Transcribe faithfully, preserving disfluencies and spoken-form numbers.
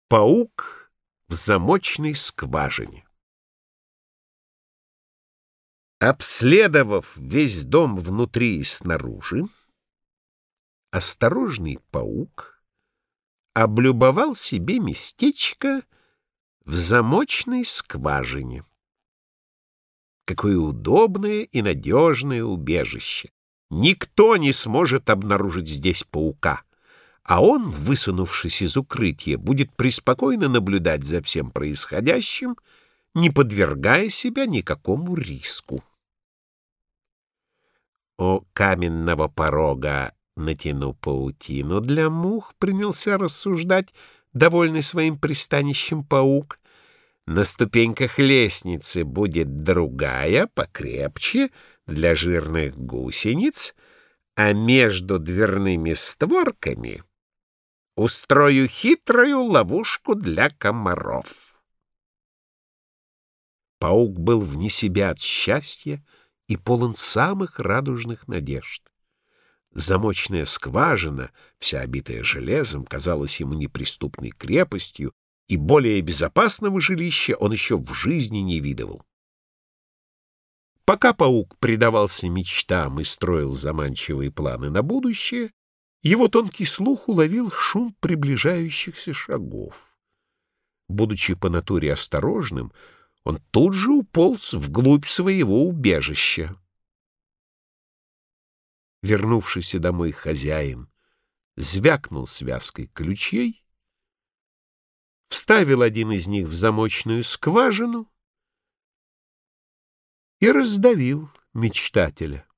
Паук в замочной скважине. Обследовав весь дом внутри и снаружи, осторожный паук облюбовал себе местечко в замочной скважине. Какое удобное и надежное убежище! Никто не сможет обнаружить здесь паука, а он, высунувшись из укрытия, будет преспокойно наблюдать за всем происходящим, не подвергая себя никакому риску. О каменного порога натяну паутину для мух, принялся рассуждать довольный своим пристанищем паук. На ступеньках лестницы будет другая, покрепче, для жирных гусениц, а между дверными створками устрою хитрую ловушку для комаров. Паук был вне себя от счастья и полон самых радужных надежд. Замочная скважина, вся обитая железом, казалась ему неприступной крепостью, и более безопасного жилища он еще в жизни не видывал. Пока паук предавался мечтам и строил заманчивые планы на будущее, его тонкий слух уловил шум приближающихся шагов. Будучи по натуре осторожным, он тут же уполз вглубь своего убежища. Вернувшийся домой хозяин звякнул связкой ключей, вставил один из них в замочную скважину и раздавил мечтателя.